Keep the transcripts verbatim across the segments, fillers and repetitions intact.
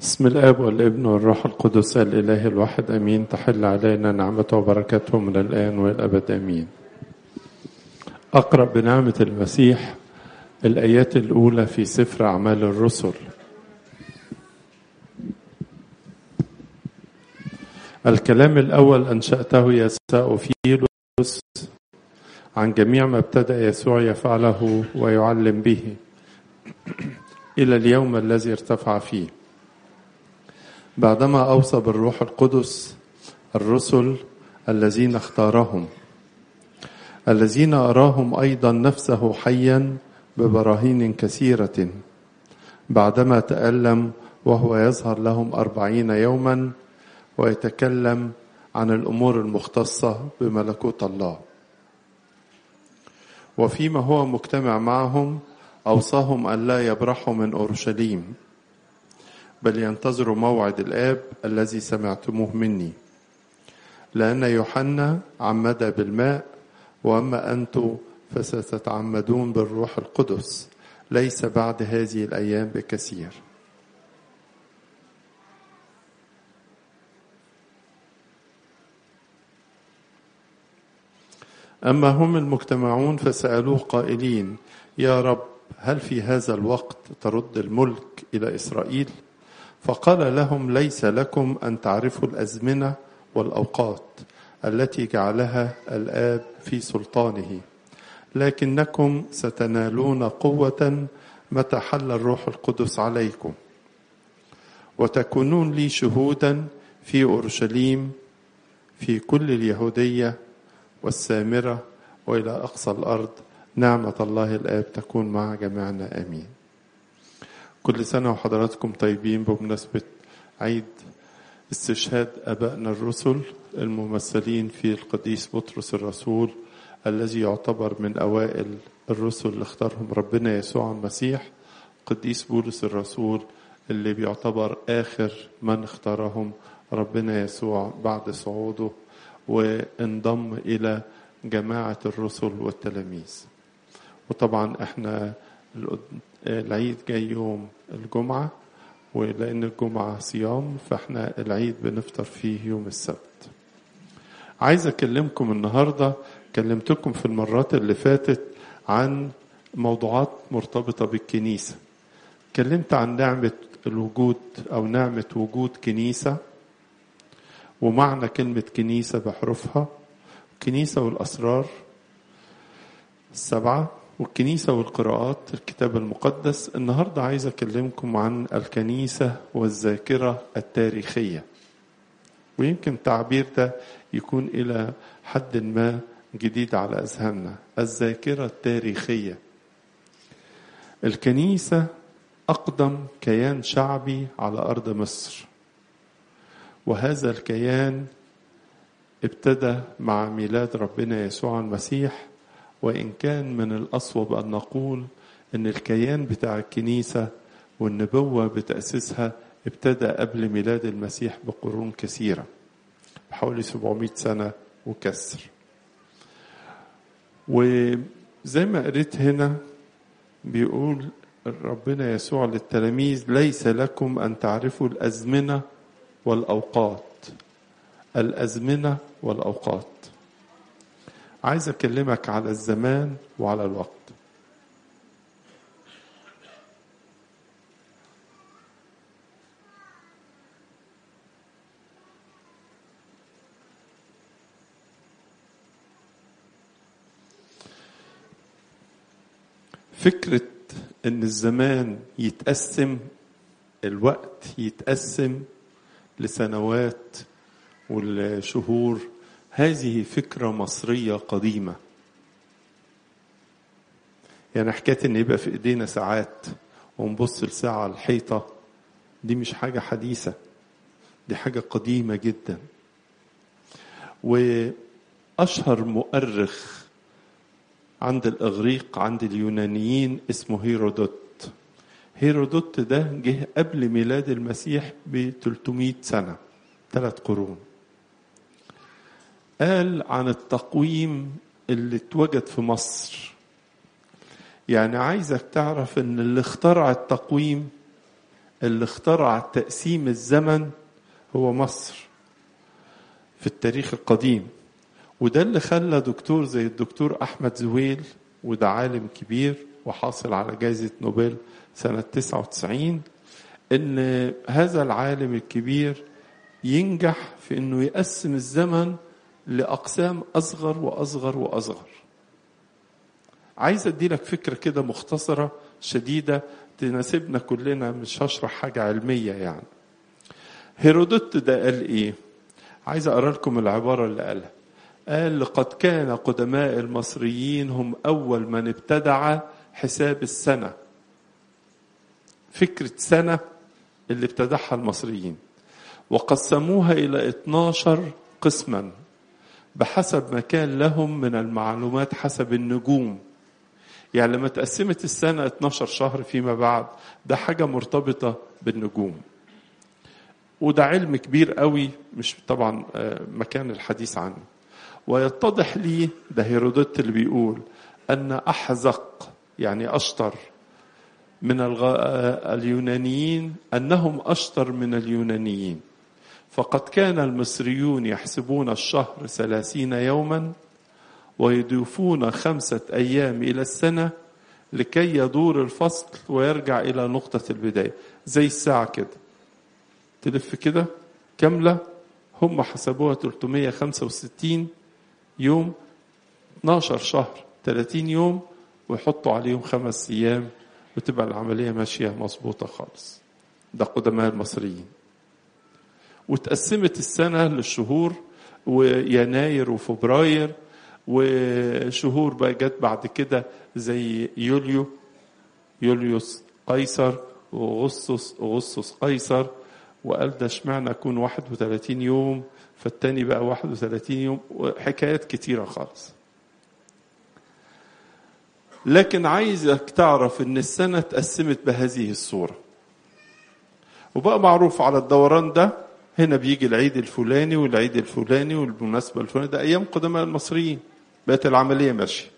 بسم الآب والابن والروح القدس الإله الواحد أمين. تحل علينا نعمته وبركاته من الآن والأبد أمين. أقرأ بنعمة المسيح الآيات الأولى في سفر أعمال الرسل. الكلام الأول أنشأته يا ساوفيلوس عن جميع ما ابتدأ يسوع يفعله ويعلم به إلى اليوم الذي ارتفع فيه، بعدما أوصى بالروح القدس الرسل الذين اختارهم، الذين أراهم أيضا نفسه حيا ببراهين كثيرة، بعدما تألم وهو يظهر لهم أربعين يوما ويتكلم عن الأمور المختصة بملكوت الله. وفيما هو مجتمع معهم أوصاهم أن لا يبرحوا من أورشليم، بل ينتظروا موعد الآب الذي سمعتموه مني، لأن يوحنا عمد بالماء، وأما أنتم فستتعمدون بالروح القدس ليس بعد هذه الأيام بكثير. أما هم المجتمعون فسألوه قائلين: يا رب، هل في هذا الوقت ترد الملك إلى إسرائيل؟ فقال لهم: ليس لكم أن تعرفوا الأزمنة والأوقات التي جعلها الآب في سلطانه، لكنكم ستنالون قوة متى حل الروح القدس عليكم، وتكونون لي شهودا في أورشليم، في كل اليهودية والسامرة وإلى أقصى الأرض. نعمة الله الآب تكون مع جميعنا آمين. كل سنة وحضراتكم طيبين بمناسبة عيد استشهاد أبائنا الرسل الممثلين في القديس بطرس الرسول، الذي يعتبر من أوائل الرسل اللي اختارهم ربنا يسوع المسيح. قديس بولس الرسول اللي بيعتبر آخر من اختارهم ربنا يسوع بعد صعوده، وانضم إلى جماعة الرسل والتلاميذ. وطبعا احنا العيد جاي يوم الجمعة، ولأن الجمعة صيام فاحنا العيد بنفطر فيه يوم السبت. عايز أكلمكم النهاردة، كلمتكم في المرات اللي فاتت عن موضوعات مرتبطة بالكنيسة. كلمت عن نعمة الوجود أو نعمة وجود كنيسة، ومعنى كلمة كنيسة بحروفها، كنيسة والأسرار السبعة، والكنيسة والقراءات الكتاب المقدس. النهاردة عايز أكلمكم عن الكنيسة والذاكرة التاريخية، ويمكن التعبير ده يكون إلى حد ما جديد على أذهاننا. الذاكرة التاريخية. الكنيسة أقدم كيان شعبي على أرض مصر، وهذا الكيان ابتدى مع ميلاد ربنا يسوع المسيح، وإن كان من الأصوب أن نقول أن الكيان بتاع الكنيسة والنبوة بتأسيسها ابتدى قبل ميلاد المسيح بقرون كثيرة، بحوالي سبعمائة سنة وكسر. وزي ما قريت هنا بيقول ربنا يسوع للتلاميذ: ليس لكم أن تعرفوا الأزمنة والأوقات. الأزمنة والأوقات. عايز أكلمك على الزمان وعلى الوقت. فكرة إن الزمان يتقسم، الوقت يتقسم لسنوات والشهور، هذه فكرة مصرية قديمة. يعني حكاية ان يبقى في ايدينا ساعات ونبص لساعة على الحيطة، دي مش حاجة حديثة، دي حاجة قديمة جدا. واشهر مؤرخ عند الاغريق عند اليونانيين اسمه هيرودوت. هيرودوت ده جه قبل ميلاد المسيح ب ثلاثمائة سنة، ثلاث قرون. قال عن التقويم اللي اتوجد في مصر. يعني عايزك تعرف ان اللي اخترع التقويم اللي اخترع تقسيم الزمن هو مصر في التاريخ القديم. وده اللي خلى دكتور زي الدكتور أحمد زويل، وده عالم كبير وحاصل على جائزة نوبل سنة تسعة وتسعين، إن هذا العالم الكبير ينجح في إنه يقسم الزمن لأقسام أصغر وأصغر وأصغر. عايز أدي لك فكرة كده مختصرة شديدة تناسبنا كلنا، مش هشرح حاجة علمية يعني. هيرودوت ده قال إيه؟ عايز أقرأ لكم العبارة اللي قالها. قال: لقد كان قدماء المصريين هم أول من ابتدع حساب السنة. فكرة سنة اللي ابتدعها المصريين، وقسموها إلى اتناشر قسما بحسب ما كان لهم من المعلومات حسب النجوم. يعني لما تقسمت السنة اتناشر شهر فيما بعد، ده حاجة مرتبطة بالنجوم. وده علم كبير قوي، مش طبعا مكان الحديث عنه. ويتضح لي، ده هيرودوت اللي بيقول، أن أحزق يعني أشطر من اليونانيين، أنهم أشطر من اليونانيين. فقد كان المصريون يحسبون الشهر ثلاثين يوما ويضيفون خمسة أيام إلى السنة لكي يدور الفصل ويرجع إلى نقطة البداية. زي الساعة كده تلف كده كاملة، هم حسبوها ثلاثمائة وخمسة وستين يوم، اتناشر شهر ثلاثين يوم، ويحطوا عليهم خمس أيام وتبقى العملية ماشية مظبوطة خالص. ده قدماء المصريين. وتقسمت السنة للشهور، ويناير وفبراير، وشهور بقى جت بعد كده زي يوليو يوليوس قيصر، وأغسطس أغسطس قيصر. وقال ده اشمعنى يكون واحد وثلاثين يوم، فالتاني بقى واحد وثلاثين يوم، وحكايات كتيرة خالص. لكن عايزك تعرف ان السنة اتقسمت بهذه الصورة، وبقى معروف على الدوران ده هنا بيجي العيد الفلاني والعيد الفلاني والمناسبة الفلانية. ده أيام قدماء المصريين بقت العملية ماشية.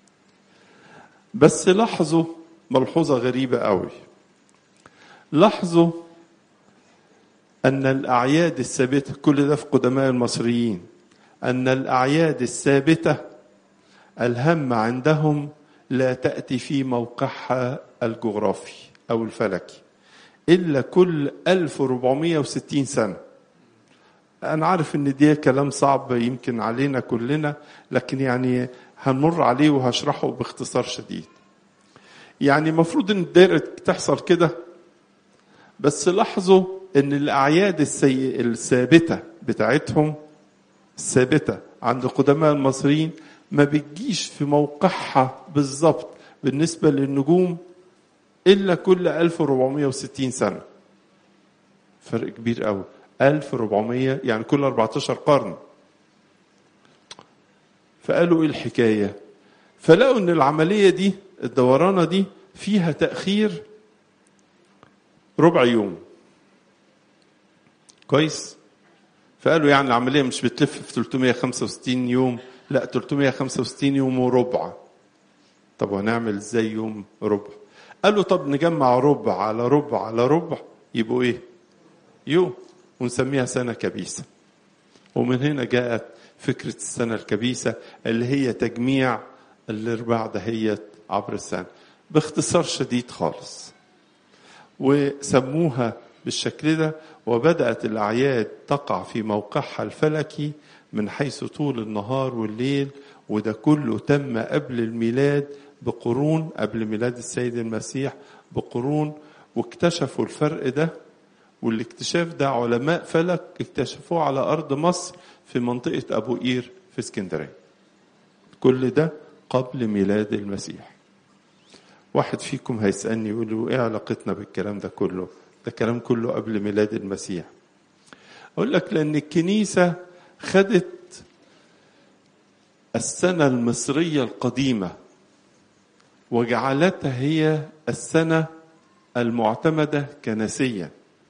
بس لاحظوا ملحوظة غريبة قوي. لاحظوا أن الأعياد الثابتة، كل ده في قدماء المصريين، أن الأعياد الثابتة الهم عندهم لا تأتي في موقعها الجغرافي أو الفلكي إلا كل ألف وأربعمائة وستين سنة. أنا عارف إن دي كلام صعب يمكن علينا كلنا، لكن يعني هنمر عليه وهشرحه باختصار شديد. يعني مفروض إن الدائرة تحصل كده، بس لاحظوا إن الأعياد السي... الثابتة بتاعتهم الثابتة عند قدماء المصريين ما بتجيش في موقعها بالضبط بالنسبة للنجوم إلا كل ألف وأربعمائة وستين سنة. فرق كبير قوي، ألف وأربعمائة يعني كل أربعتاشر قرن. فقالوا إيه الحكاية؟ فلقوا إن العملية دي الدورانة دي فيها تأخير ربع يوم. كويس؟ فقالوا يعني العملية مش بتلف في ثلاثمائة وخمسة وستين يوم، لا ثلاثمائة وخمسة وستين يوم وربع. طب هنعمل ازاي يوم ربع؟ قالوا طب نجمع ربع على ربع على ربع يبقوا ايه؟ يوم، ونسميها سنة كبيسة. ومن هنا جاءت فكرة السنة الكبيسة اللي هي تجميع الارباع دهيت عبر السنة باختصار شديد خالص. وسموها بالشكل ده، وبدأت الأعياد تقع في موقعها الفلكي من حيث طول النهار والليل. وده كله تم قبل الميلاد بقرون، قبل ميلاد السيد المسيح بقرون. واكتشفوا الفرق ده، والاكتشاف ده علماء فلك اكتشفوه على أرض مصر في منطقة أبو قير في اسكندرية. كل ده قبل ميلاد المسيح. واحد فيكم هيسألني يقول له ايه علاقتنا بالكلام ده كله؟ ده كلام كله قبل ميلاد المسيح. أقول لك لأن الكنيسة خدت السنة المصرية القديمة وجعلتها هي السنة المعتمدة كنسيا.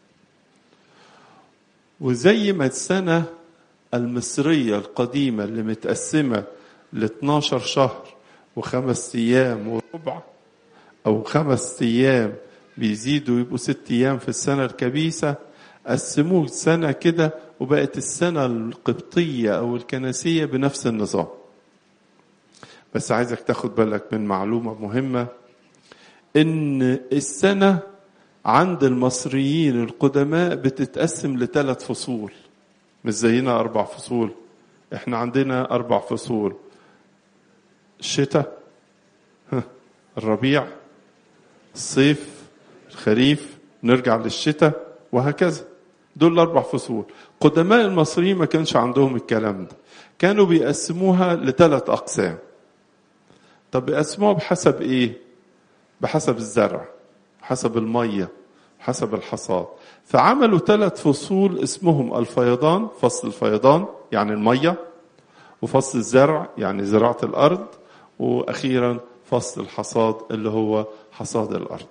وزي ما السنة المصرية القديمة اللي متقسمة ل اثناشر شهر وخمس أيام وربع، أو خمس أيام بيزيدوا يبقوا ست أيام في السنة الكبيسة، قسموه سنة كده وبقت السنة القبطية أو الكنسية بنفس النظام. بس عايزك تاخد بالك من معلومة مهمة، إن السنة عند المصريين القدماء بتتقسم لثلاث فصول، مش زينا أربع فصول. إحنا عندنا أربع فصول: الشتاء، الربيع، الصيف، الخريف، نرجع للشتاء، وهكذا. دول الأربع فصول. قدماء المصريين ما كانش عندهم الكلام ده، كانوا بيقسموها لثلاث أقسام. طب بيقسموها بحسب إيه؟ بحسب الزرع، حسب المية، حسب الحصاد. فعملوا ثلاث فصول اسمهم الفيضان، فصل الفيضان يعني المية، وفصل الزرع يعني زراعة الأرض، وأخيرا فصل الحصاد اللي هو حصاد الأرض.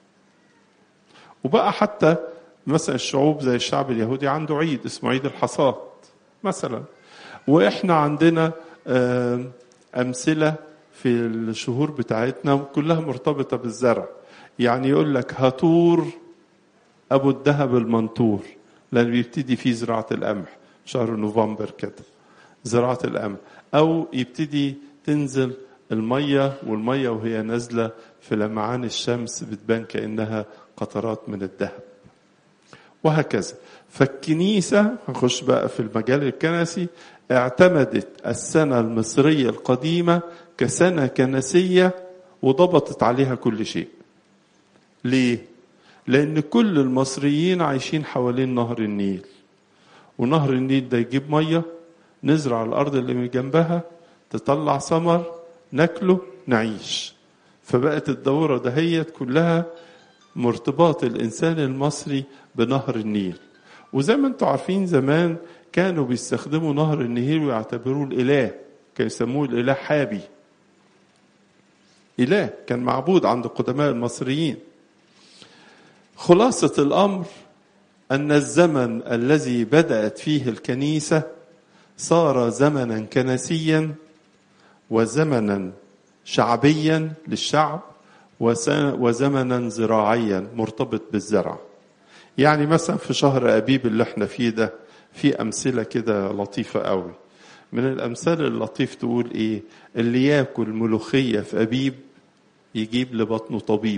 وبقى حتى مثلا الشعوب زي الشعب اليهودي عنده عيد اسمه عيد الحصاد مثلا، وإحنا عندنا أمثلة في الشهور بتاعتنا كلها مرتبطة بالزرع. يعني يقول لك هاتور أبو الذهب المنطور، لأن بيبتدي فيه زراعة القمح شهر نوفمبر كده، زراعة القمح. أو يبتدي تنزل المية، والمية وهي نازلة في لمعان الشمس بتبان كأنها قطرات من الذهب، وهكذا. فالكنيسة، هنخش بقى في المجال الكنسي، اعتمدت السنة المصرية القديمة كسنة كنسية وضبطت عليها كل شيء. ليه؟ لأن كل المصريين عايشين حوالين نهر النيل، ونهر النيل ده يجيب مية، نزرع الأرض اللي من جنبها، تطلع ثمر، ناكله، نعيش. فبقت الدورة دهيت كلها مرتبط الإنسان المصري بنهر النيل. وزي ما انتم عارفين زمان كانوا بيستخدموا نهر النيل ويعتبروه الإله، كانوا يسموه الإله حابي، إله كان معبود عند قدماء المصريين. خلاصة الأمر أن الزمن الذي بدأت فيه الكنيسة صار زمنا كنسيا وزمنا شعبيا للشعب وزمنا زراعيا مرتبط بالزرع. يعني مثلا في شهر أبيب اللي احنا فيه ده في أمثلة كده لطيفة قوي. من الأمثال اللطيف تقول إيه؟ اللي ياكل ملوخية في أبيب يجيب لبطنه طبيب.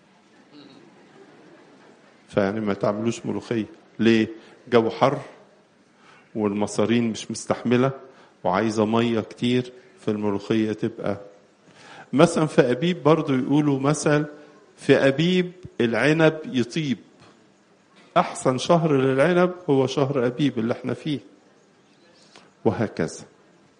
فيعني ما تعملوش ملوخية. ليه؟ جو حر والمصارين مش مستحملة وعايزة مية كتير، فالملوخية تبقى مثلا في أبيب. برضو يقولوا مثل في أبيب العنب يطيب. أحسن شهر للعنب هو شهر أبيب اللي احنا فيه، وهكذا.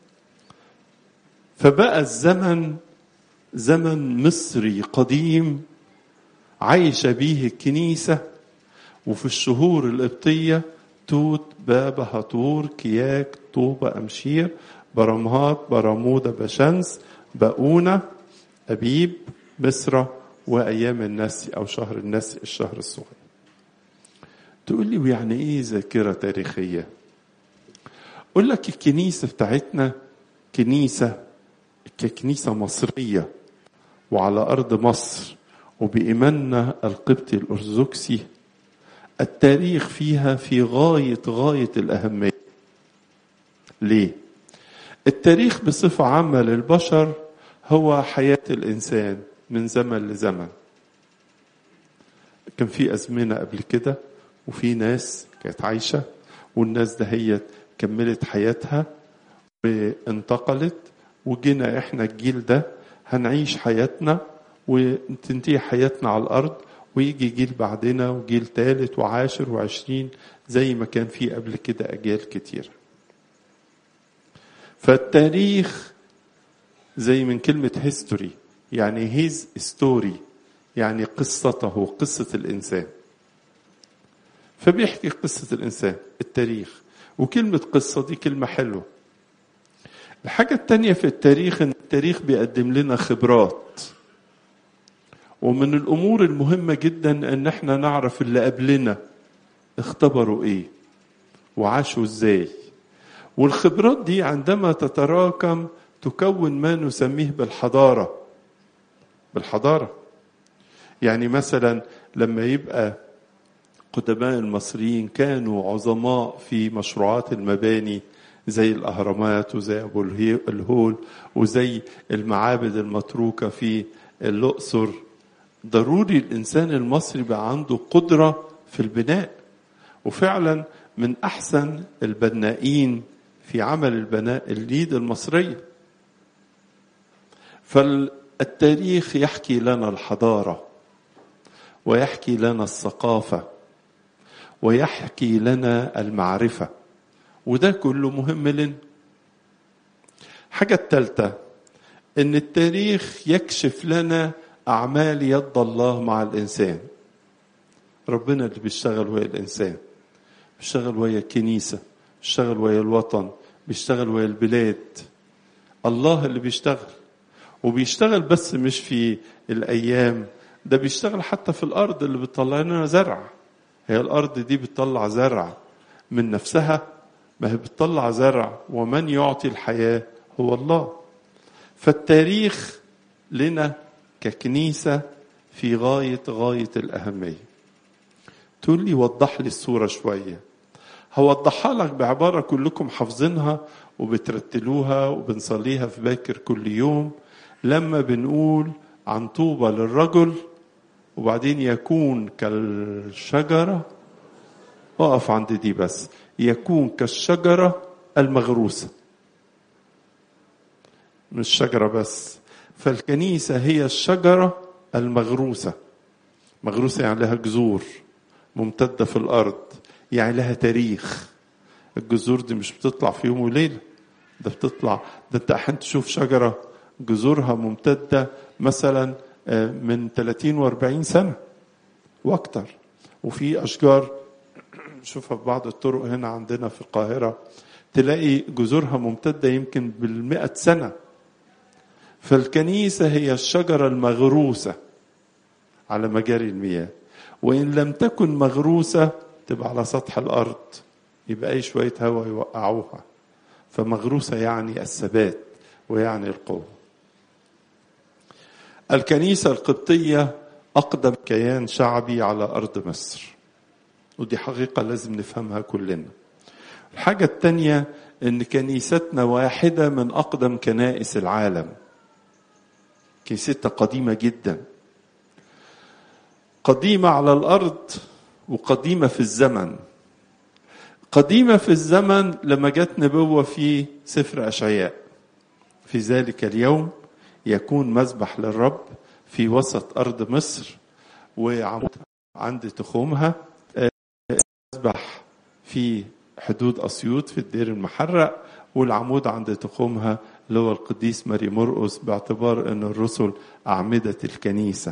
فبقى الزمن زمن مصري قديم عايشة به الكنيسة. وفي الشهور القبطية توت، بابا، هطور، كياك، طوبة، أمشير، برمهات، برمودة، بشمس، بقونة، أبيب، مصر، وأيام النسي أو شهر النسي الشهر الصغير. تقول لي ويعني إيه ذاكرة تاريخية؟ أقول لك الكنيسة بتاعتنا كنيسة ككنيسة مصرية وعلى أرض مصر وبإيماننا القبطي الأرثوذكسي، التاريخ فيها في غاية غاية الأهمية. ليه؟ التاريخ بصفة عامة للبشر هو حياة الإنسان من زمن لزمن. كان في أزمنة قبل كده وفي ناس كانت عايشة، والناس ده هي كملت حياتها وانتقلت، وجينا احنا الجيل ده هنعيش حياتنا وتنتهي حياتنا على الأرض، ويجي جيل بعدنا وجيل ثالث وعاشر وعشرين زي ما كان في قبل كده أجيال كتير. فالتاريخ زي من كلمة history، يعني his story، يعني قصته، قصة الإنسان. فبيحكي قصة الإنسان التاريخ، وكلمة قصة دي كلمة حلوة. الحاجة التانية في التاريخ إن التاريخ بيقدم لنا خبرات، ومن الأمور المهمة جدا إن احنا نعرف اللي قبلنا اختبروا إيه وعاشوا إزاي. والخبرات دي عندما تتراكم تكون ما نسميه بالحضارة. بالحضارة يعني مثلا لما يبقى قدماء المصريين كانوا عظماء في مشروعات المباني زي الأهرامات وزي أبو الهول وزي المعابد المتروكة في الأقصر، ضروري الإنسان المصري بقى عنده قدرة في البناء، وفعلا من أحسن البنائين في عمل البناء اليد المصرية. فالتاريخ يحكي لنا الحضارة، ويحكي لنا الثقافة، ويحكي لنا المعرفة، وده كله مهم لنا. حاجة الثالثة إن التاريخ يكشف لنا أعمال يد الله مع الإنسان. ربنا اللي بيشتغل ويا الإنسان، بيشتغل ويا الكنيسة، بيشتغل ويا الوطن، بيشتغل ويا البلاد. الله اللي بيشتغل، وبيشتغل بس مش في الأيام، ده بيشتغل حتى في الأرض اللي بتطلع لنا زرع. هي الأرض دي بتطلع زرع من نفسها؟ ما هي بتطلع زرع، ومن يعطي الحياة هو الله. فالتاريخ لنا ككنيسة في غاية غاية الأهمية. تقول لي وضح لي الصورة شوية. هوضحها لك بعبارة كلكم حافظينها وبترتلوها وبنصليها في باكر كل يوم، لما بنقول عن طوبى للرجل وبعدين يكون كالشجرة. اقف عند دي بس، يكون كالشجرة المغروسة، مش شجرة بس. فالكنيسة هي الشجرة المغروسة. مغروسة يعني لها جذور ممتدة في الأرض، يعني لها تاريخ. الجذور دي مش بتطلع في يوم وليلة، ده بتطلع، ده انت أحيانا تشوف شجرة جذورها ممتدة مثلا من ثلاثين وأربعين سنة واكتر. وفي أشجار نشوفها في بعض الطرق هنا عندنا في القاهرة تلاقي جذورها ممتدة يمكن بالمئة سنة. فالكنيسة هي الشجرة المغروسة على مجاري المياه، وإن لم تكن مغروسة تبقى على سطح الأرض، يبقى أي شوية هواء يوقعوها. فمغروسة يعني الثبات ويعني القوة. الكنيسة القبطية أقدم كيان شعبي على أرض مصر، ودي حقيقة لازم نفهمها كلنا. الحاجة التانية إن كنيستنا واحدة من أقدم كنائس العالم. كنيستنا قديمة جدا، قديمة على الأرض وقديمة في الزمن. قديمة في الزمن لما جت نبوة في سفر أشعياء: في ذلك اليوم يكون مذبح للرب في وسط أرض مصر، وعمود عند تخومها، مذبح في حدود أسيوط في الدير المحرق، والعمود عند تخومها اللي هو القديس ماري مرقس، باعتبار أن الرسل أعمدة الكنيسة.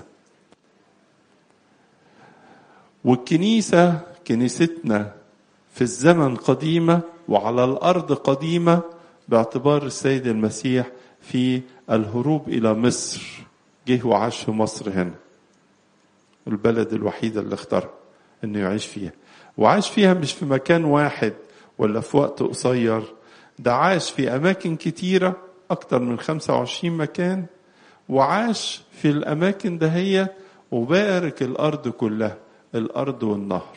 والكنيسة كنيستنا في الزمن قديمة وعلى الأرض قديمة، باعتبار السيد المسيح في الهروب إلى مصر جه وعاش في مصر هنا، البلد الوحيدة اللي اختار أنه يعيش فيها. وعاش فيها مش في مكان واحد ولا في وقت قصير، ده عاش في أماكن كتيرة أكتر من خمسة وعشرين مكان، وعاش في الأماكن دهية وبارك الأرض كلها، الأرض والنهر.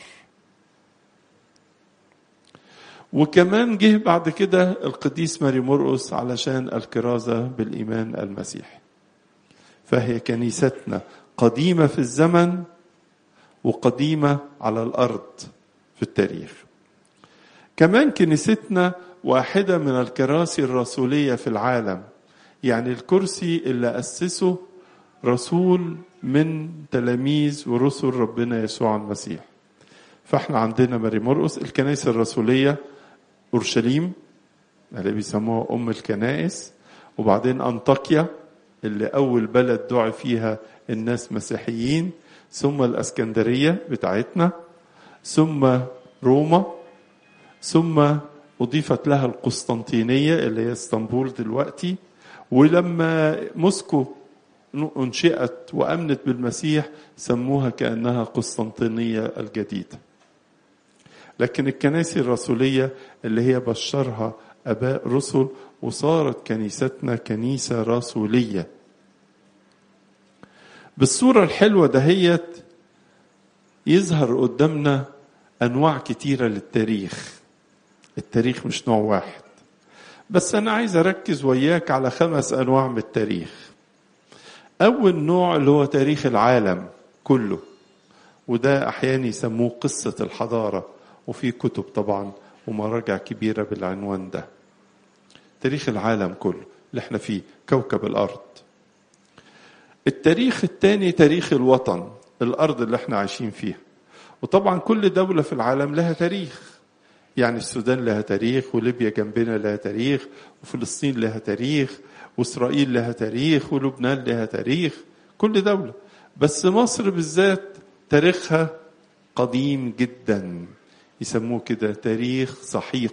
وكمان جه بعد كده القديس ماري مرقس علشان الكرازة بالإيمان المسيحي. فهي كنيستنا قديمة في الزمن وقديمة على الأرض في التاريخ. كمان كنيستنا واحدة من الكراسي الرسولية في العالم، يعني الكرسي اللي أسسه رسول من تلاميذ ورسل ربنا يسوع المسيح. فاحنا عندنا ماري مرقس. الكنائس الرسولية أورشليم اللي بيسموها أم الكنائس، وبعدين أنطاكيا اللي أول بلد دعي فيها الناس مسيحيين، ثم الأسكندرية بتاعتنا، ثم روما، ثم أضيفت لها القسطنطينية اللي هي اسطنبول دلوقتي. ولما موسكو انشئت وأمنت بالمسيح سموها كأنها قسطنطينية الجديدة. لكن الكنائس الرسولية اللي هي بشرها أباء رسل، وصارت كنيستنا كنيسة رسولية بالصورة الحلوة دهيت. يظهر قدامنا أنواع كتيرة للتاريخ. التاريخ مش نوع واحد، بس أنا عايز أركز وياك على خمس أنواع من التاريخ. أول نوع اللي هو تاريخ العالم كله، وده أحيانا يسموه قصة الحضارة، وفي كتب طبعا ومراجع كبيرة بالعنوان ده. تاريخ العالم كله اللي احنا فيه، كوكب الأرض. التاريخ الثاني تاريخ الوطن، الأرض اللي احنا عايشين فيها. وطبعا كل دولة في العالم لها تاريخ، يعني السودان لها تاريخ، وليبيا جنبنا لها تاريخ، وفلسطين لها تاريخ، وإسرائيل لها تاريخ، ولبنان لها تاريخ، كل دولة. بس مصر بالذات تاريخها قديم جدا، يسموه كده تاريخ سحيق،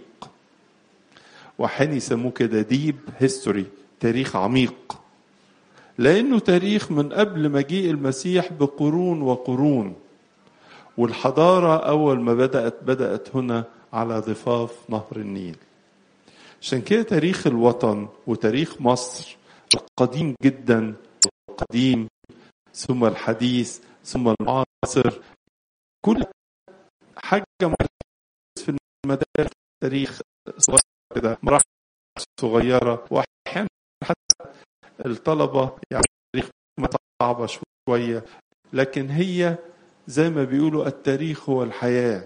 وأحيانا يسموه كده ديب هيستوري، تاريخ عميق، لأنه تاريخ من قبل مجيء المسيح بقرون وقرون. والحضارة أول ما بدأت بدأت هنا على ضفاف نهر النيل. عشان كده تاريخ الوطن وتاريخ مصر القديم جدا، القديم ثم الحديث ثم المعاصر، كل حاجة في المدارس تاريخ صغير كده، مراحل صغيرة، وأحيانا حتى الطلبة يعني تاريخ صعبة شوية، لكن هي زي ما بيقولوا التاريخ هو الحياة،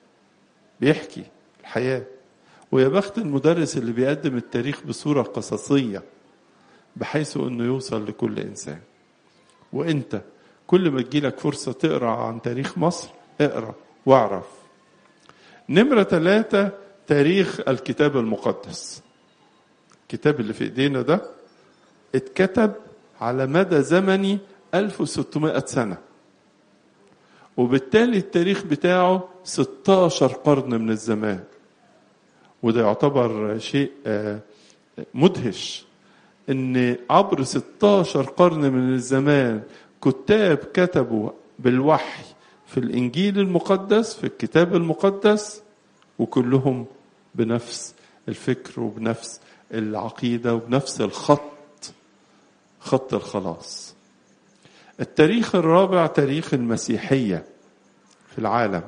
بيحكي الحياة. ويا بخت المدرس اللي بيقدم التاريخ بصورة قصصية بحيث أنه يوصل لكل إنسان. وإنت كل ما تجيلك فرصة تقرأ عن تاريخ مصر اقرأ واعرف. نمرة ثلاثة تاريخ الكتاب المقدس. الكتاب اللي في إيدينا ده اتكتب على مدى زمني ألف وستمائة سنة، وبالتالي التاريخ بتاعه ستاشر قرن من الزمان. وده يعتبر شيء مدهش ان عبر ستاشر قرن من الزمان كتاب كتبوا بالوحي في الإنجيل المقدس، في الكتاب المقدس، وكلهم بنفس الفكر وبنفس العقيدة وبنفس الخط، خط الخلاص. التاريخ الرابع تاريخ المسيحية في العالم.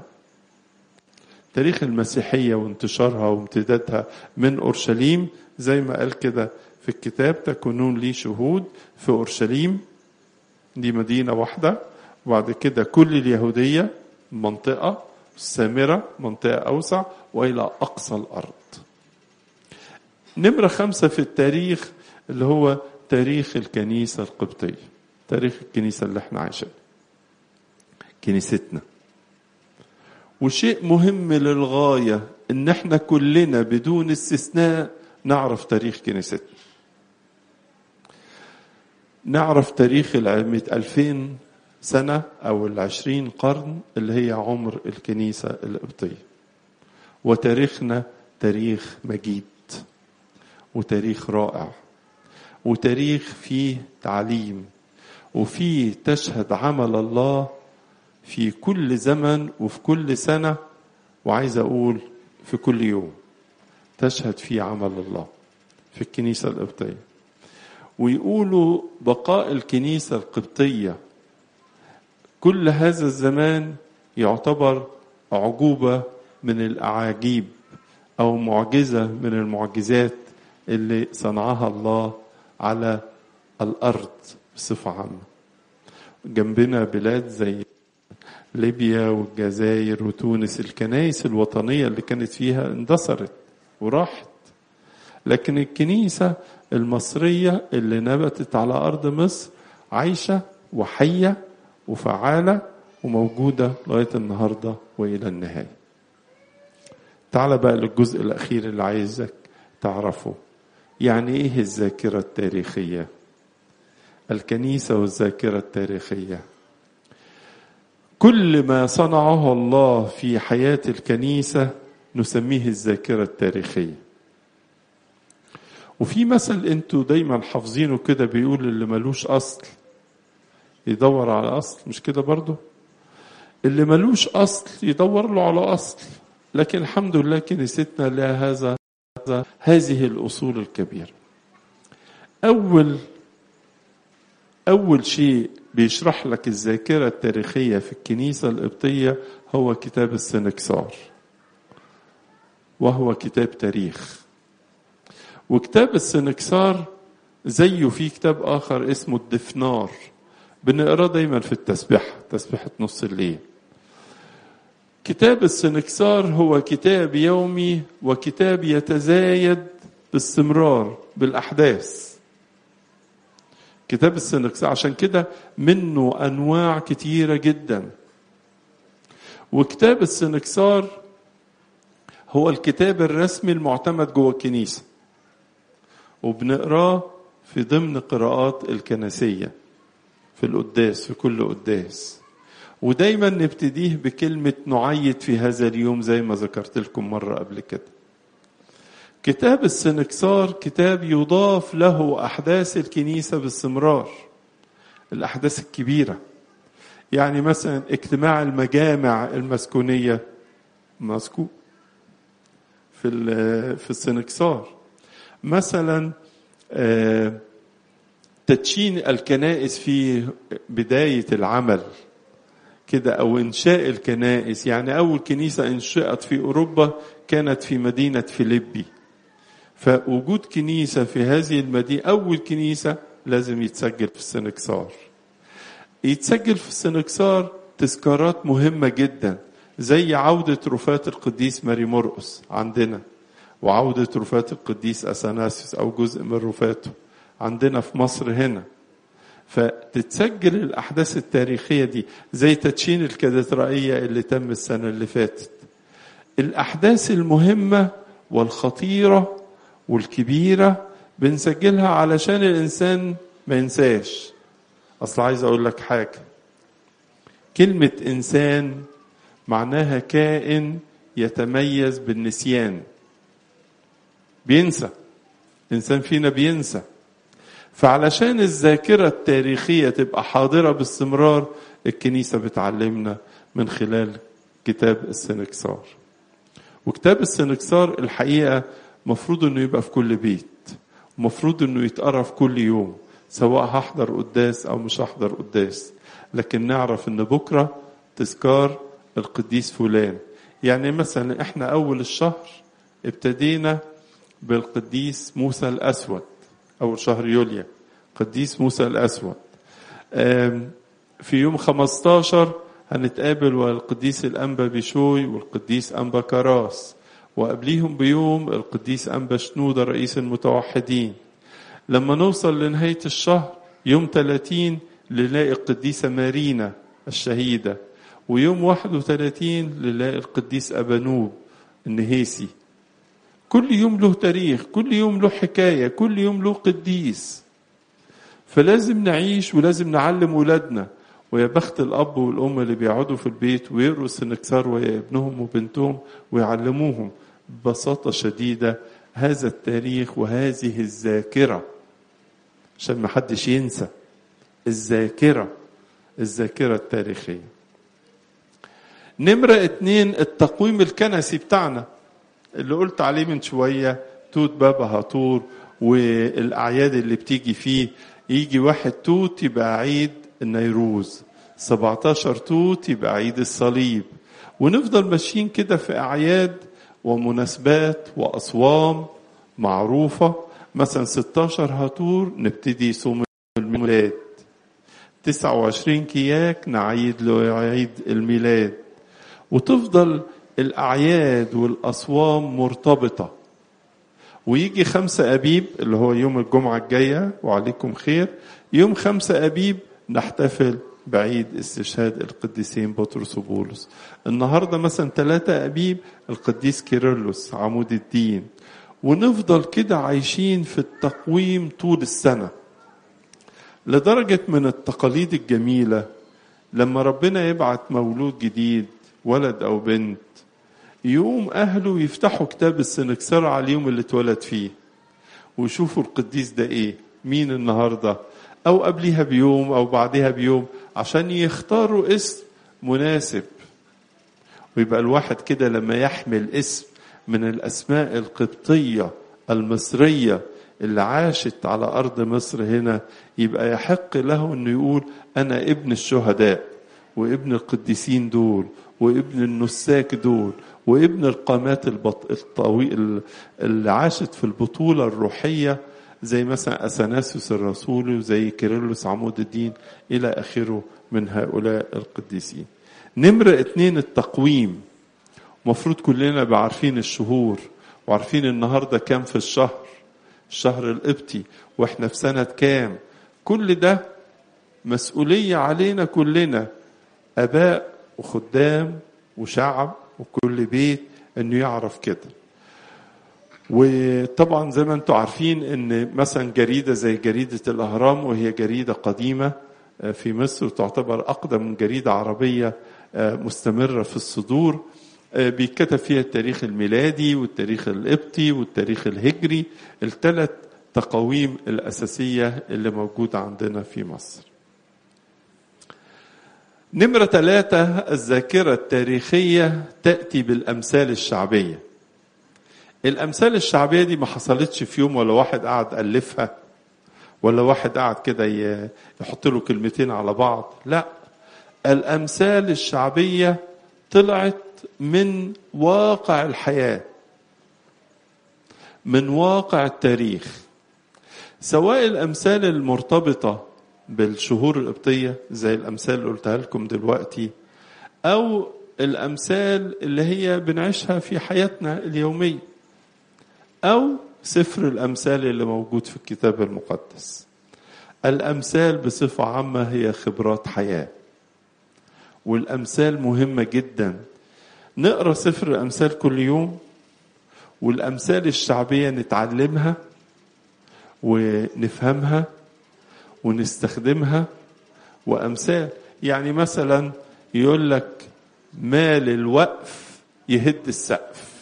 تاريخ المسيحية وانتشارها وامتدادها من أورشليم، زي ما قال كده في الكتاب تكونون لي شهود في أورشليم، دي مدينة واحدة، وبعد كده كل اليهودية منطقة، السامرة منطقة أوسع، وإلى أقصى الأرض. نمرة خمسة في التاريخ اللي هو تاريخ الكنيسة القبطية، تاريخ الكنيسة اللي احنا عايشين، كنيستنا. وشيء مهم للغاية ان احنا كلنا بدون استثناء نعرف تاريخ كنيستنا، نعرف تاريخ الألفين سنة أو العشرين قرن اللي هي عمر الكنيسة القبطية. وتاريخنا تاريخ مجيد، وتاريخ رائع، وتاريخ فيه تعليم، وفيه تشهد عمل الله في كل زمن وفي كل سنة، وعايز أقول في كل يوم تشهد فيه عمل الله في الكنيسة القبطية. ويقولوا بقاء الكنيسة القبطية كل هذا الزمان يعتبر عجوبة من الأعاجيب أو معجزة من المعجزات اللي صنعها الله على الأرض بصفة عامة. جنبنا بلاد زي ليبيا والجزائر وتونس، الكنائس الوطنية اللي كانت فيها اندثرت وراحت، لكن الكنيسة المصرية اللي نبتت على أرض مصر عايشة وحية وفعالة وموجودة لغاية النهاردة وإلى النهاية. تعال بقى للجزء الأخير اللي عايزك تعرفه، يعني إيه الذاكرة التاريخية؟ الكنيسة والذاكرة التاريخية، كل ما صنعه الله في حياة الكنيسة نسميه الذاكرة التاريخية. وفي مثل انتوا دايما حافظينه كده بيقول اللي ملوش أصل يدور على أصل، مش كده برضو؟ اللي ملوش أصل يدور له على أصل. لكن الحمد لله كنيستنا لها هذا هذه الأصول الكبيرة. أول أول شيء بيشرح لك الذاكرة التاريخية في الكنيسة القبطية هو كتاب السنكسار، وهو كتاب تاريخ. وكتاب السنكسار زيه في كتاب آخر اسمه الدفنار، بنقرأ دايما في التسبيح، تسبيحة نص الليل. كتاب السنكسار هو كتاب يومي وكتاب يتزايد باستمرار بالأحداث. كتاب السنكسار عشان كده منه أنواع كتيرة جدا. وكتاب السنكسار هو الكتاب الرسمي المعتمد جوه الكنيسة، وبنقراه في ضمن قراءات الكنسية في القداس، في كل قداس. ودايما نبتديه بكلمة نعيد في هذا اليوم زي ما ذكرت لكم مرة قبل كده. كتاب السنكسار كتاب يضاف له أحداث الكنيسة باستمرار، الأحداث الكبيرة. يعني مثلا اجتماع المجامع المسكونية مذكور في في السنكسار. مثلا تدشين الكنائس في بداية العمل كده، أو إنشاء الكنائس. يعني أول كنيسة انشأت في أوروبا كانت في مدينة فيليبي، فوجود كنيسة في هذه المدينة أول كنيسة لازم يتسجل في السنكسار. يتسجل في السنكسار تذكارات مهمة جدا، زي عودة رفات القديس ماري مرقس عندنا، وعودة رفات القديس أثناسيوس أو جزء من رفاته عندنا في مصر هنا. فتتسجل الأحداث التاريخية دي، زي تدشين الكاتدرائية اللي تم السنة اللي فاتت. الأحداث المهمة والخطيرة والكبيرة بنسجلها علشان الإنسان ما ينساش. أصل عايز أقول لك حاجة، كلمة إنسان معناها كائن يتميز بالنسيان، بينسى. الإنسان فينا بينسى. فعلشان الذاكرة التاريخية تبقى حاضرة باستمرار، الكنيسة بتعلمنا من خلال كتاب السنكسار. وكتاب السنكسار الحقيقة مفروض انه يبقى في كل بيت، مفروض انه يتقرأ في كل يوم، سواء هحضر قداس او مش هحضر قداس. لكن نعرف ان بكرة تذكار القديس فلان. يعني مثلا احنا اول الشهر ابتدينا بالقديس موسى الأسود، أول شهر يوليو قديس موسى الأسود. في يوم خمستاشر هنتقابل والقديس الأنبا بشوي والقديس أنبا كراس، وقبليهم بيوم القديس أنبا شنودة رئيس المتوحدين. لما نوصل لنهاية الشهر يوم ثلاثين نلاقي القديسة مارينا الشهيدة، ويوم واحد وثلاثين نلاقي القديس أبانوب النهيسي. كل يوم له تاريخ، كل يوم له حكاية، كل يوم له قديس. فلازم نعيش ولازم نعلم ولادنا. ويا بخت الأب والأم اللي بيقعدوا في البيت ويقروا السنكسار ويا ابنهم وبنتهم ويعلموهم ببساطة شديدة هذا التاريخ وهذه الذاكرة، عشان ما حدش ينسى الذاكرة، الذاكرة التاريخية. نمرة اتنين، التقويم الكنسي بتاعنا اللي قلت عليه من شوية، توت بابا هاتور والأعياد اللي بتيجي فيه. يجي واحد توت يبقى عيد النيروز، سبعتاشر توت يبقى عيد الصليب، ونفضل ماشيين كده في أعياد ومناسبات وأصوام معروفة. مثلا ستاشر هاتور نبتدي صوم الميلاد، تسعة وعشرين كياك نعيد له عيد الميلاد، وتفضل الأعياد والأصوام مرتبطة. ويجي خمسة أبيب اللي هو يوم الجمعة الجاية وعليكم خير، يوم خمسة أبيب نحتفل بعيد استشهاد القديسين بطرس وبولس. النهاردة مثلا ثلاثة أبيب القديس كيرلس عمود الدين. ونفضل كده عايشين في التقويم طول السنة، لدرجة من التقاليد الجميلة لما ربنا يبعت مولود جديد ولد أو بنت، يقوم أهله يفتحوا كتاب السنكسار على اليوم اللي اتولد فيه ويشوفوا القديس ده إيه، مين النهاردة، أو قبلها بيوم أو بعدها بيوم، عشان يختاروا اسم مناسب. ويبقى الواحد كده لما يحمل اسم من الأسماء القبطية المصرية اللي عاشت على أرض مصر هنا يبقى يحق له أنه يقول أنا ابن الشهداء وابن القديسين دول وابن النساك دول وابن القامات الطويل اللي عاشت في البطولة الروحية زي مثلا أثناسيوس الرسولي وزي كيرلس عمود الدين إلى آخره من هؤلاء القديسين. نمرة اتنين التقويم. مفروض كلنا بعرفين الشهور وعارفين النهاردة كام في الشهر، الشهر القبطي، واحنا في سنة كام. كل ده مسؤولية علينا كلنا، أباء وخدام وشعب وكل بيت أنه يعرف كده. وطبعا زي ما انتم عارفين ان مثلا جريدة زي جريدة الأهرام، وهي جريدة قديمة في مصر تعتبر أقدم جريدة عربية مستمرة في الصدور، بيتكتب فيها التاريخ الميلادي والتاريخ القبطي والتاريخ الهجري، الثلاث تقاويم الأساسية اللي موجودة عندنا في مصر. نمرة ثلاثة الذاكرة التاريخية تأتي بالأمثال الشعبية. الأمثال الشعبية دي ما حصلتش في يوم، ولا واحد قاعد ألفها، ولا واحد قاعد كده يحط له كلمتين على بعض. لا، الأمثال الشعبية طلعت من واقع الحياة، من واقع التاريخ، سواء الأمثال المرتبطة بالشهور القبطية زي الأمثال اللي قلتها لكم دلوقتي، أو الأمثال اللي هي بنعيشها في حياتنا اليومية، أو سفر الأمثال اللي موجود في الكتاب المقدس. الأمثال بصفة عامة هي خبرات حياة، والأمثال مهمة جدا. نقرأ سفر الأمثال كل يوم، والأمثال الشعبية نتعلمها ونفهمها ونستخدمها. وأمثال يعني مثلا يقول لك مال الوقف يهد السقف.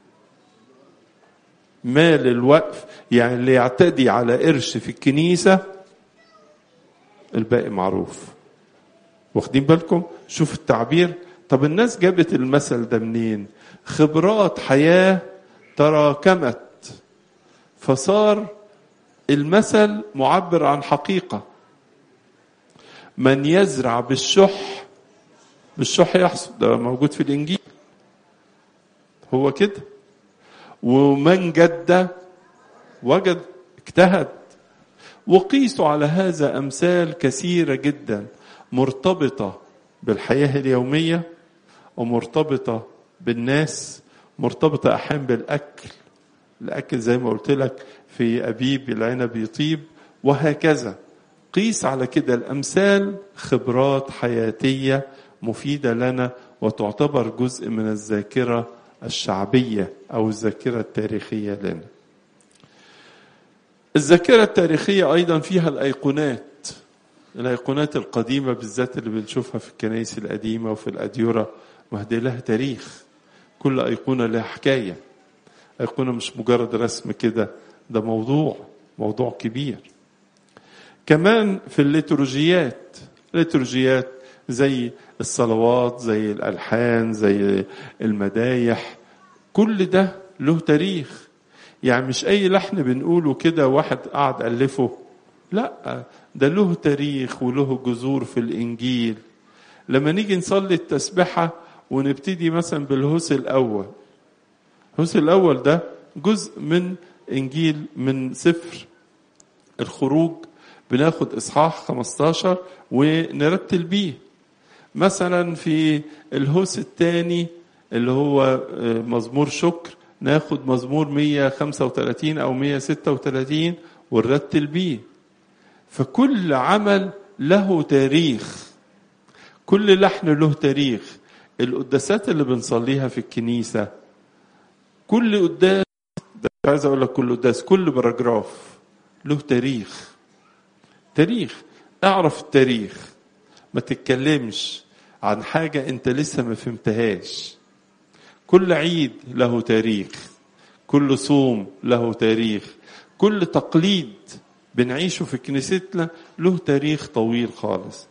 مال الوقف يعني اللي يعتدي على قرش في الكنيسة الباقي معروف. واخدين بالكم؟ شوف التعبير. طب الناس جابت المثل ده منين؟ خبرات حياة تراكمت فصار المثل معبر عن حقيقة. من يزرع بالشح بالشح يحصد، ده موجود في الإنجيل، هو كده. ومن جد وجد، اجتهد. وقيسوا على هذا أمثال كثيرة جدا مرتبطة بالحياة اليومية، ومرتبطة بالناس، مرتبطة أحيانا بالأكل. الأكل زي ما قلت لك في أبيب العنب يطيب، وهكذا. قيس على كده الأمثال خبرات حياتية مفيدة لنا، وتعتبر جزء من الذاكرة الشعبية أو الذاكرة التاريخية لنا. الذاكرة التاريخية أيضا فيها الأيقونات. الأيقونات القديمة بالذات اللي بنشوفها في الكنائس القديمة وفي الأديرة، وهدي لها تاريخ. كل أيقونة لها حكاية. أيقونة مش مجرد رسم كده، ده موضوع موضوع كبير. كمان في الليتورجيات، الليتورجيات زي الصلوات، زي الألحان، زي المدايح، كل ده له تاريخ. يعني مش أي لحن بنقوله كده واحد قاعد ألفه، لا، ده له تاريخ وله جذور في الإنجيل. لما نيجي نصلي التسبحة ونبتدي مثلا بالهوس الأول، الهوس الأول ده جزء من إنجيل من سفر الخروج، بناخد إصحاح خمستاشر ونرتل بيه. مثلا في الهوس الثاني اللي هو مزمور شكر، ناخد مزمور مية وخمسة وثلاثين أو مية وستة وثلاثين ونرتل بيه. فكل عمل له تاريخ، كل لحن له تاريخ. القداسات اللي بنصليها في الكنيسة، كل قداس، ده عايز أقول لك كل قداس، كل باراجراف له تاريخ. تاريخ، اعرف التاريخ، ما تتكلمش عن حاجة انت لسه ما فهمتهاش. كل عيد له تاريخ، كل صوم له تاريخ، كل تقليد بنعيشه في كنيستنا له تاريخ طويل خالص.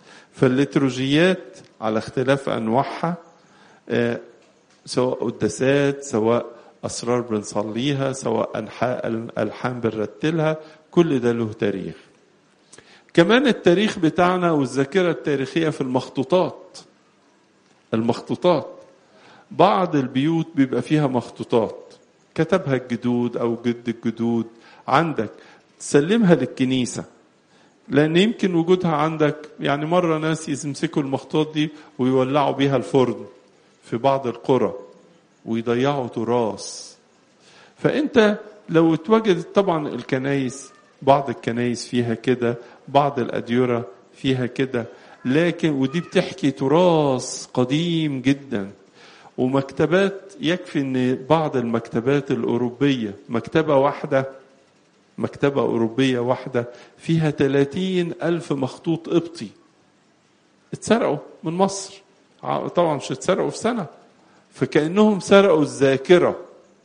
فالليتورجيات على اختلاف أنواعها، سواء قداسات، سواء أسرار بنصليها، سواء أنحاء ألحان بنرتلها، كل ده له تاريخ. كمان التاريخ بتاعنا والذاكرة التاريخية في المخطوطات. المخطوطات بعض البيوت بيبقى فيها مخطوطات كتبها الجدود أو جد الجدود عندك، تسلمها للكنيسة، لأن يمكن وجودها عندك. يعني مرة ناس يمسكوا المخطوطات دي ويولعوا بيها الفرن في بعض القرى ويضيعوا تراث. فأنت لو اتوجدت، طبعا الكنايس بعض الكنايس فيها كده، بعض الأديرة فيها كده، لكن ودي بتحكي تراث قديم جدا. ومكتبات، يكفي ان بعض المكتبات الأوروبية مكتبة واحدة مكتبة أوروبية واحدة فيها ثلاثين ألف مخطوط قبطي اتسرقوا من مصر. طبعا مش اتسرقوا في سنة، فكأنهم سرقوا الذاكرة.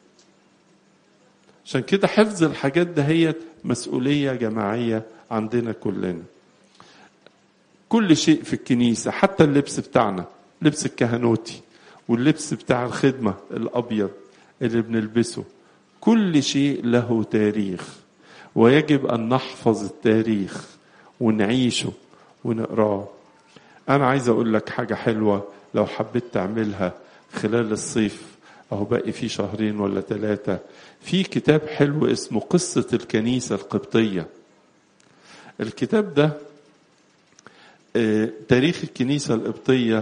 عشان كده حفظ الحاجات ده هي مسؤولية جماعية عندنا كلنا. كل شيء في الكنيسة، حتى اللبس بتاعنا، لبس الكهنوتي واللبس بتاع الخدمة الأبيض اللي بنلبسه، كل شيء له تاريخ، ويجب أن نحفظ التاريخ ونعيشه ونقراه. أنا عايز أقول لك حاجة حلوة لو حبيت تعملها خلال الصيف، أهو باقي فيه شهرين ولا ثلاثة. في كتاب حلو اسمه قصة الكنيسة القبطية. الكتاب ده تاريخ الكنيسة القبطية،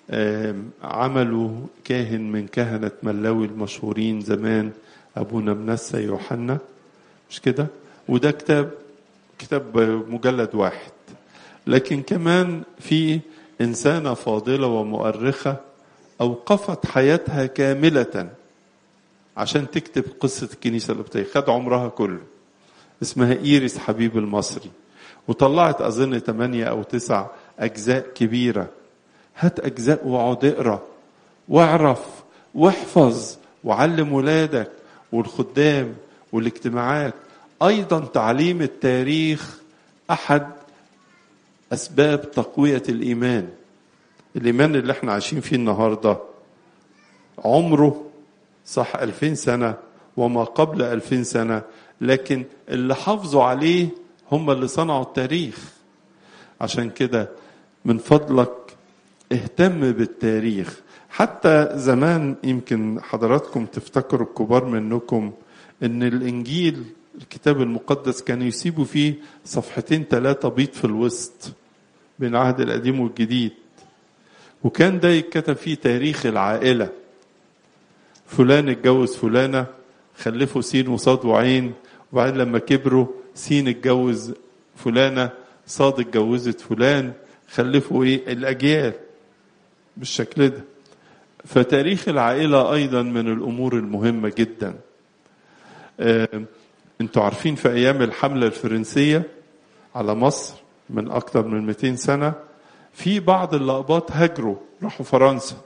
عمله كاهن من كهنة ملاوي المشهورين زمان، أبونا منسى يوحنا، مش كده؟ وده كتاب كتاب مجلد واحد. لكن كمان في إنسانة فاضلة ومؤرخة أوقفت حياتها كاملة عشان تكتب قصة الكنيسة القبطية، خد عمرها كله، اسمها إيريس حبيب المصري، وطلعت أظن ثمانية أو تسع أجزاء كبيرة. هات أجزاء وعد اقرأ واعرف واحفظ وعلم ولادك والخدام والاجتماعات. أيضا تعليم التاريخ أحد أسباب تقوية الإيمان. الإيمان اللي احنا عايشين فيه النهاردة عمره صح ألفين سنة وما قبل ألفين سنة، لكن اللي حافظوا عليه هم اللي صنعوا التاريخ. عشان كده من فضلك اهتم بالتاريخ. حتى زمان يمكن حضراتكم تفتكروا الكبار منكم ان الانجيل الكتاب المقدس كان يسيبوا فيه صفحتين ثلاثة بيض في الوسط بين العهد القديم والجديد، وكان ده يتكتب فيه تاريخ العائلة. فلان اتجوز فلانة، خلفوا سين وصاد وعين، وبعدين لما كبروا سين اتجوز فلانة، صاد اتجوزت فلان، خلفوا ايه الأجيال بالشكل ده. فتاريخ العائلة أيضا من الأمور المهمة جدا. اه انتوا عارفين في أيام الحملة الفرنسية على مصر من أكثر من مئتين سنة، في بعض اللقباط هاجروا راحوا فرنسا،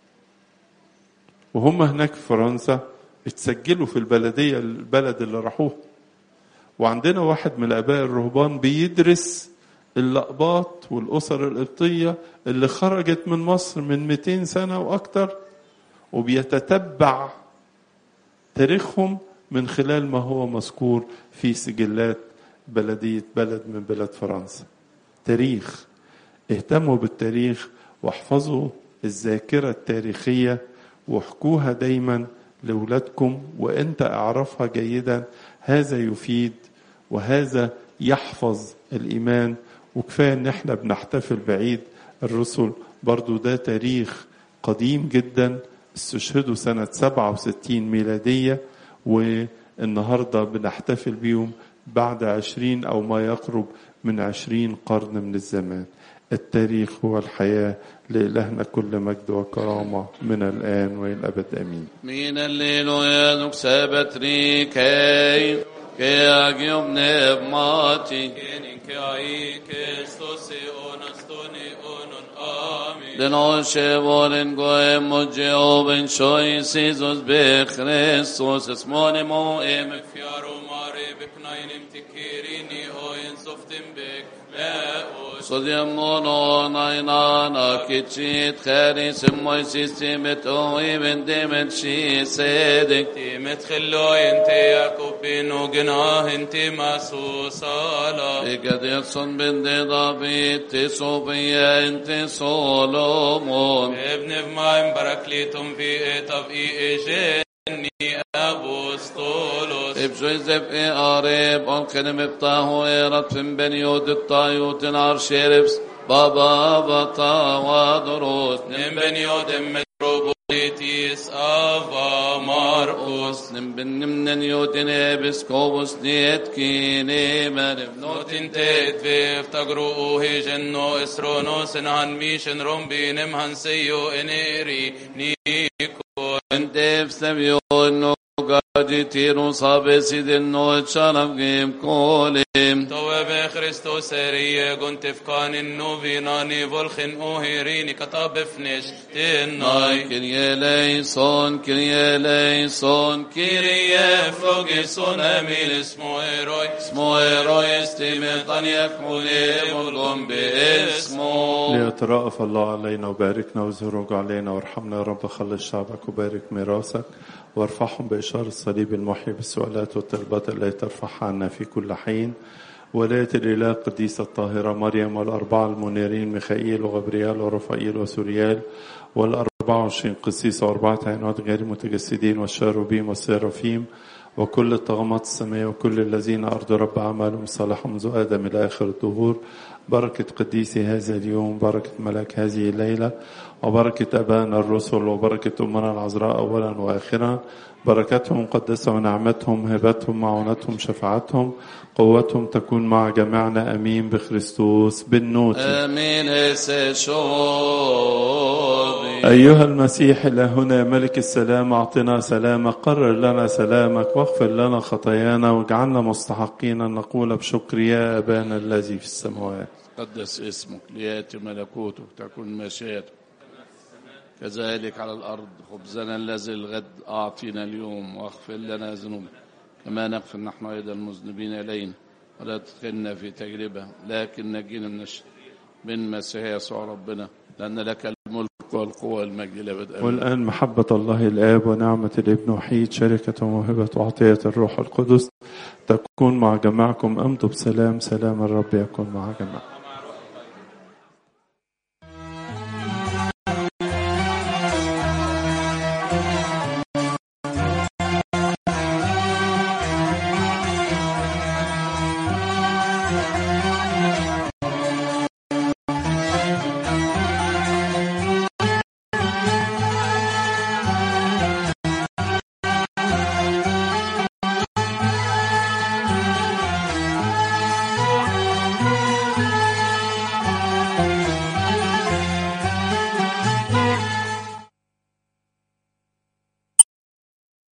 وهم هناك في فرنسا اتسجلوا في البلدية البلد اللي راحوه. وعندنا واحد من الآباء الرهبان بيدرس اللقباط والأسر القبطية اللي خرجت من مصر من مئتين سنة وأكتر، وبيتتبع تاريخهم من خلال ما هو مذكور في سجلات بلدية بلد من بلاد فرنسا. تاريخ، اهتموا بالتاريخ واحفظوا الذاكرة التاريخية واحكوها دايما لأولادكم، وانت اعرفها جيدا. هذا يفيد وهذا يحفظ الإيمان. وكفاية ان احنا بنحتفل بعيد الرسل، برضو ده تاريخ قديم جدا، استشهدوا سنة سبعة وستين ميلادية، والنهاردة بنحتفل بيهم بعد عشرين أو ما يقرب من عشرين قرن من الزمان. التاريخ هو الحياة. لإلهنا كل مجد وكرامة من الآن وإلى الأبد آمين. من الليل يدك سبتري كي كي أجيب نبماتي كي أي كستوسي أونستوني أونون آمين. لنوشي بولن قوي مجيوبن شوي سيزوس بخريستوس اسموني مو إيمك فيارو ماري بكناين امتكيريني أوين صفتن بك لا صديمونو ناينانا كتشيت خاري سموي سيستيمت اوي بندمت شي سيدك تيمت خلو انت ياكوب بينو جناه انت ماسو صالا قد يصن بندي ضابيت تصوبيا انت سولومون ابن بمايم بركليتم في طفئي جني ابو سطولوس ابجوي زبئي قريب انقنم بطاهو ايرت فن بنيود الطايوت العر شيربس بابا بطا ودروس نم بنيود متروبوليتيس افا مارقوس نم بنمن نيوتن ابسكوبوس نيت كيني مرب نوتين تيت فيف تقرؤوه جنو اسرونوس نهن ميشن رومبي نمهن سيو انيري نيكو انت بسبيو انو قاجي تيرو صابي سيدنو اتشارف قيم كوليم تو بخريستو سريه كنت فكان النوفيناني فولخن اوهيريني كتاب فنش تناي كريه ليسون كريه ليسون كيريه فلوغيسون اميل اسمو ايروي اسمو ايروي استيمتان يكمولي بلغم باسمو ليترأف الله علينا وباركنا وزهرج علينا وارحمنا يا رب. خلص شعبك وبارك ميراثك وارفعهم بإشارة الصليب المحيي بالسؤالات والطلبات التي ترفعها عنا في كل حين. ولاية الإله القديسة الطاهرة مريم والأربعة المنيرين ميخائيل وغبريال ورفائيل وسوريال والأربعة وعشرين قسيس وأربعة عينات غير متجسدين والشاروبيم والسيرافيم وكل الطغمات السماء وكل الذين أرضوا رب أعمالهم صالحة منذ آدم إلى آخر الدهور. بركة قديسي هذا اليوم، بركة ملاك هذه الليلة، وبركة أبائنا الرسل، وبركة أمنا العذراء أولا وآخرا. بركتهم مقدسة ونعمتهم هبتهم معونتهم شفاعتهم قوتهم تكون مع جميعنا أمين بخريستوس بالنوت امين. أيها المسيح إلهنا ملك السلام أعطنا سلامك، قرر لنا سلامك واغفر لنا خطايانا واجعلنا مستحقين أن نقول بشكر يا أبانا الذي في السماوات. قدس اسمك، ليأتي ملكوتك، تكن مشيئتك كذلك على الأرض. خبزنا الذي الغد أعطينا اليوم، واغفر لنا ذنوبنا كما نغفر نحن أيضا المذنبين إلينا، ولا تدخلنا في تجربة لكن نجينا من الشر من مسيح يسوع ربنا، لأن لك الملك والقوة والمجد إلى أبد. والآن محبة الله الآب ونعمة الابن وحيد شركة وموهبة وعطية الروح القدس تكون مع جماعكم. أمضوا بسلام، سلام الرب يكون مع جماعكم.